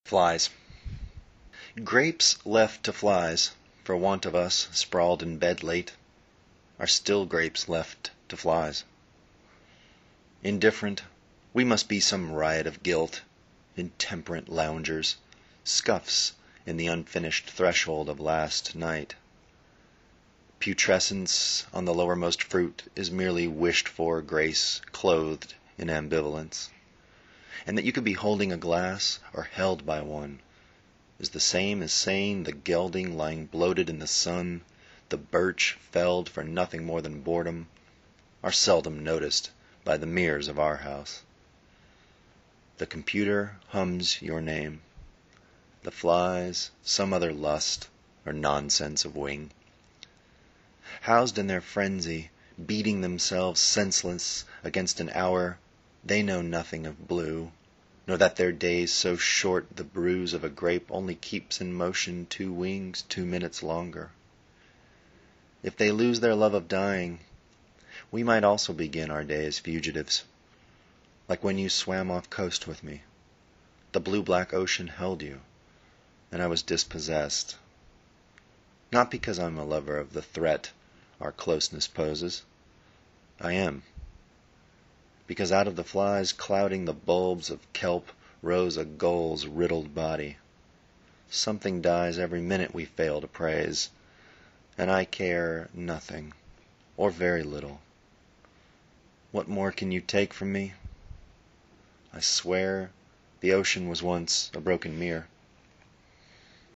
Flies. Grapes left to flies, for want of us, sprawled in bed late, are still grapes left to flies. Indifferent, we must be some riot of guilt, intemperate loungers, scuffs in the unfinished threshold of last night. Putrescence on the lowermost fruit is merely wished-for grace clothed in ambivalence. And that you could be holding a glass or held by one is the same as saying the gelding lying bloated in the sun, the birch felled for nothing more than boredom, are seldom noticed by the mirrors of our house. The computer hums your name. The flies, some other lust or nonsense of wing. Housed in their frenzy, beating themselves senseless against an hour, they know nothing of blue, nor that their days so short the bruise of a grape only keeps in motion 2 wings 2 minutes longer. If they lose their love of dying, we might also begin our day as fugitives, like when you swam off coast with me. The blue-black ocean held you, and I was dispossessed. Not because I'm a lover of the threat our closeness poses. I am. Because out of the flies clouding the bulbs of kelp rose a gull's riddled body. Something dies every minute we fail to praise, and I care nothing, or very little. What more can you take from me? I swear the ocean was once a broken mirror.